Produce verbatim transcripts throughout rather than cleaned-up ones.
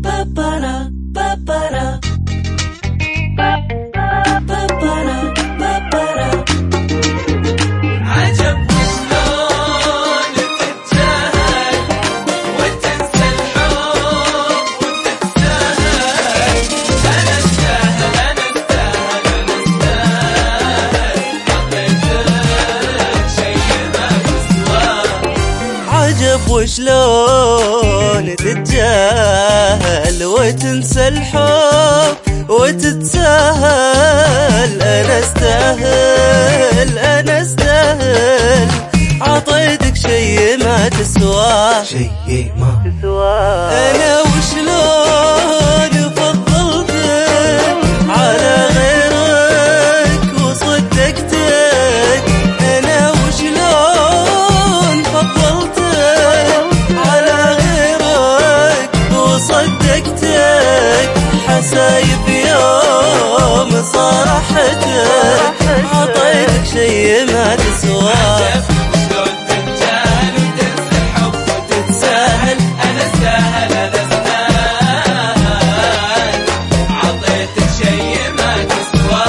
وشلون تتجاهل وتنسى الحب وتتساهل. انا استاهل انا استاهل عطيتك شي ما تسوى شي ما تسوى. انا وشلون فضلتك على غيرك وصدقتك. انا وشلون فضلتك صدقتك. حسايب يوم صرحتك عطيتك شي ما تسوى. شلون تتجاهل وتنسى الحب وتتساهل. انا استاهل انا استاهل عطيتك شي ما تسوى.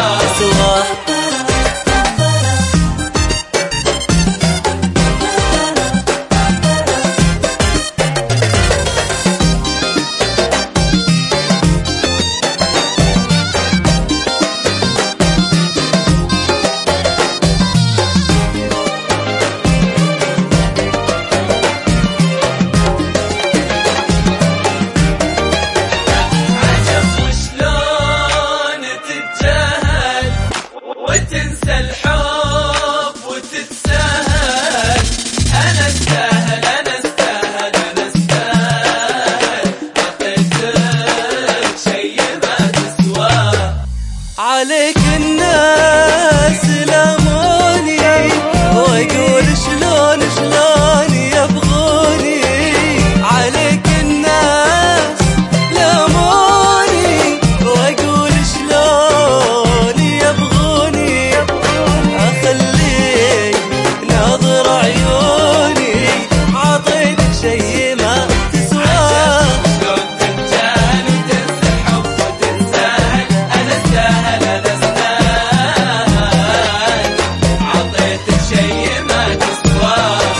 وتنسى الحب وتتساهل. انا استاهل انا استاهل انا استاهل عطيتك شي ما تسوى. عليك الناس لاموني واقول شلون شلون يبغوني. عليك الناس لاموني واقول شلون يبغوني. اخليك ناظر عيوني عطيتك شي ما تسوى. شلون تتجاهل وتنسى الحب وتتساهل. انا استاهل انا استاهل عطيتك شي ما تسوى.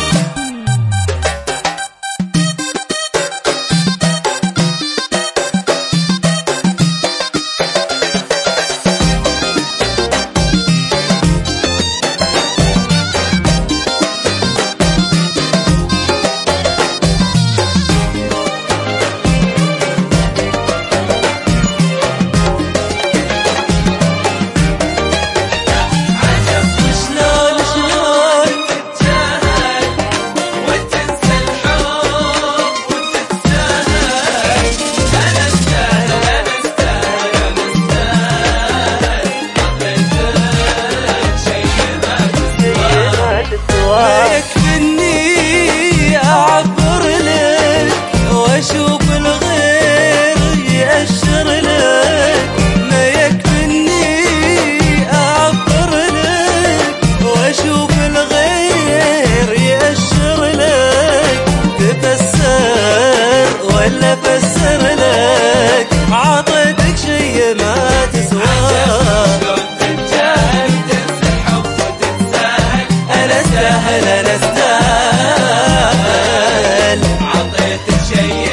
ما يكفيني أعبر لك وأشوف الغير يأشر لك. ما يكفيني أعبر لك وأشوف الغير يأشر لك. تفسر ولا فسر لك عطيتك شي ما تسوى. انا استاهل عطيتك شي